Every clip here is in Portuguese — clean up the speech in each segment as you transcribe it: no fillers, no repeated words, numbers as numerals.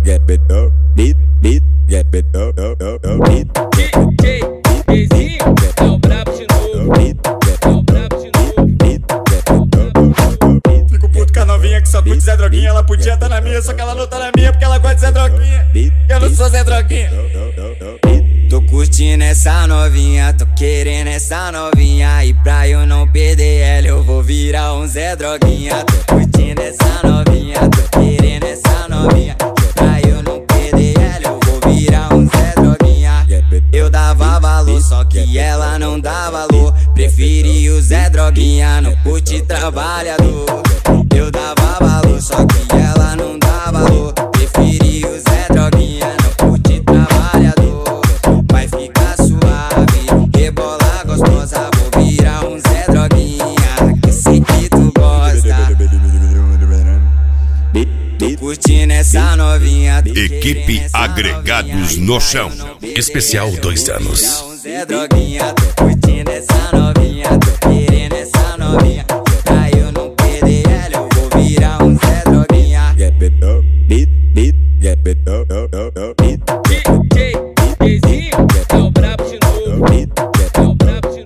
get it up, beat, get it up, beat, DJ Dezinho, é o brabo de novo, é o brabo de novo. Fico puto com a novinha que só curte Zé Droguinha. Ela podia tá na minha, só que ela não tá na minha porque ela gosta de Zé Droguinha. Eu não sou Zé Droguinha. Tô curtindo essa novinha, tô querendo essa novinha. E pra eu não perder ela eu vou virar um Zé Droguinha. Tô curtindo essa novinha, tô querendo essa novinha. E pra eu não perder ela eu vou virar um Zé Droguinha. Eu dava valor, só que ela não dá valor. Preferi o Zé Droguinha, não curte trabalhador. Eu dava valor, só que ela não dá valor. Preferi o Zé Droguinha, não curte trabalhador. Vai ficar suave, rebolar gostosa. Vou virar um Zé Droguinha, que sei que tu gosta. Tô curtindo essa novinha. Equipe Agregados no Chão. Especial 2 anos. Um Zé Droguinha, tô curtindo essa novinha, tô querendo essa novinha. Pra eu não perder ela eu vou virar um Zé Droguinha. get it up, beat, get it up, beat, DJ Dezinho, é o brabo de novo, é o brabo de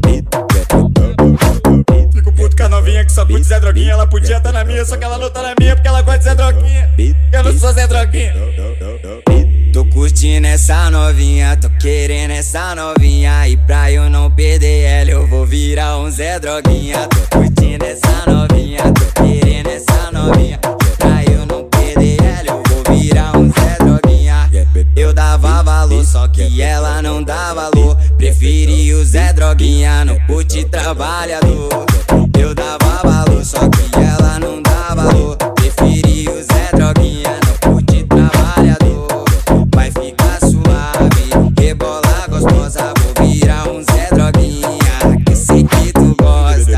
novo. Fico puto com a novinha que só curte Zé Droguinha. Ela podia tá na minha, só que ela não tá na minha porque ela gosta de Zé Droguinha. Eu não sou Zé Droguinha. Tô curtindo essa novinha, tô querendo essa novinha. E pra eu não perder ela eu vou virar um Zé Droguinha. Tô curtindo essa novinha, tô querendo essa novinha. Pra eu não perder ela eu vou virar um Zé Droguinha. Eu dava valor, só que ela não dá valor. Preferi o Zé Droguinha, não curte trabalhador. Eu dava valor, só que ela não dá valor. Preferi o Zé Droguinha, não curte trabalhador. Vai ficar suave, rebolar gostosa. Vou virar um Zé Droguinha, que sei que tu gosta.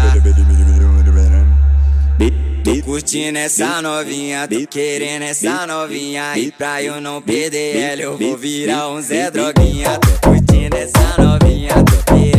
Tô curtindo essa novinha, tô querendo essa novinha. E pra eu não perder ela eu vou virar um Zé Droguinha. Tô curtindo essa novinha, tô querendo